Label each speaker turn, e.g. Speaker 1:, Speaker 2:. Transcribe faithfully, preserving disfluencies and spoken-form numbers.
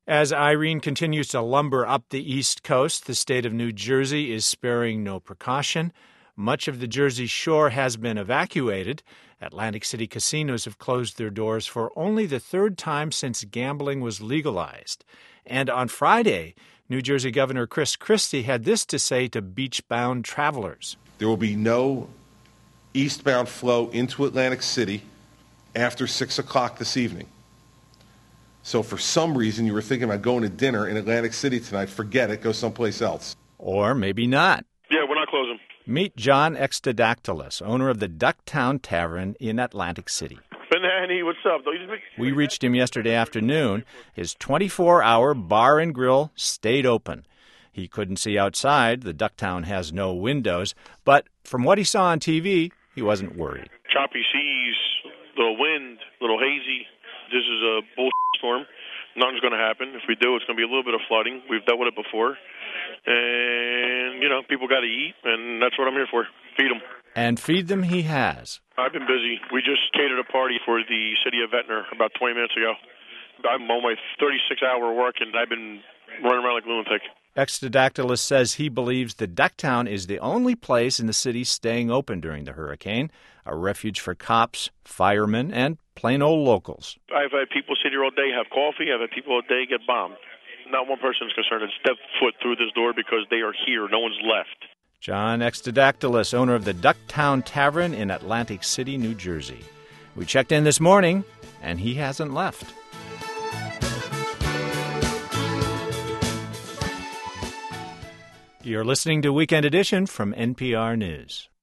Speaker 1: As Irene continues to lumber up the East Coast, the state of New Jersey is sparing no precaution. Much of the Jersey shore has been evacuated. Atlantic City casinos have closed their doors for only the third time since gambling was legalized. And on Friday, New Jersey Governor Chris Christie had this to say to beach-bound travelers.
Speaker 2: There will be no eastbound flow into Atlantic City after six o'clock this evening. So for some reason you were thinking about going to dinner in Atlantic City tonight, forget it, go someplace else.
Speaker 1: Or maybe not.
Speaker 3: Yeah, we're not closing.
Speaker 1: Meet John Extadactylus, owner of the Ducktown Tavern in Atlantic City.
Speaker 3: Benani, what's up?
Speaker 1: We reached him yesterday afternoon. His twenty-four hour bar and grill stayed open. He couldn't see outside. The Ducktown has no windows. But from what he saw on T V, he wasn't worried.
Speaker 3: Choppy seas, little wind, little hazy. This is a bullshit storm. Nothing's going to happen. If we do, it's going to be a little bit of flooding. We've dealt with it before. And, you know, people got to eat, and that's what I'm here for. Feed them.
Speaker 1: And feed them he has.
Speaker 3: I've been busy. We just catered a party for the city of Ventnor about twenty minutes ago. I'm on my thirty-six hour work, and I've been running around like a lunatic.
Speaker 1: Extadactylus says he believes the Ducktown is the only place in the city staying open during the hurricane, a refuge for cops, firemen, and plain old locals.
Speaker 3: I've had people sit here all day, have coffee. I've had people all day get bombed. Not one person is concerned to step foot through this door because they are here. No one's left.
Speaker 1: John Extadactylus, owner of the Ducktown Tavern in Atlantic City, New Jersey. We checked in this morning, and he hasn't left. You're listening to Weekend Edition from N P R News.